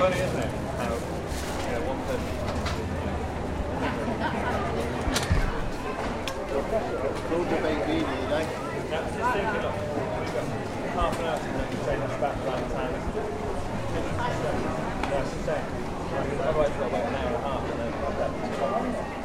funny, isn't it? How, you know, one person. All the baby, you know. Now, just thinking of, we've got half an hour to take us back around town. That's the same. Otherwise, we've got about an hour and a half and then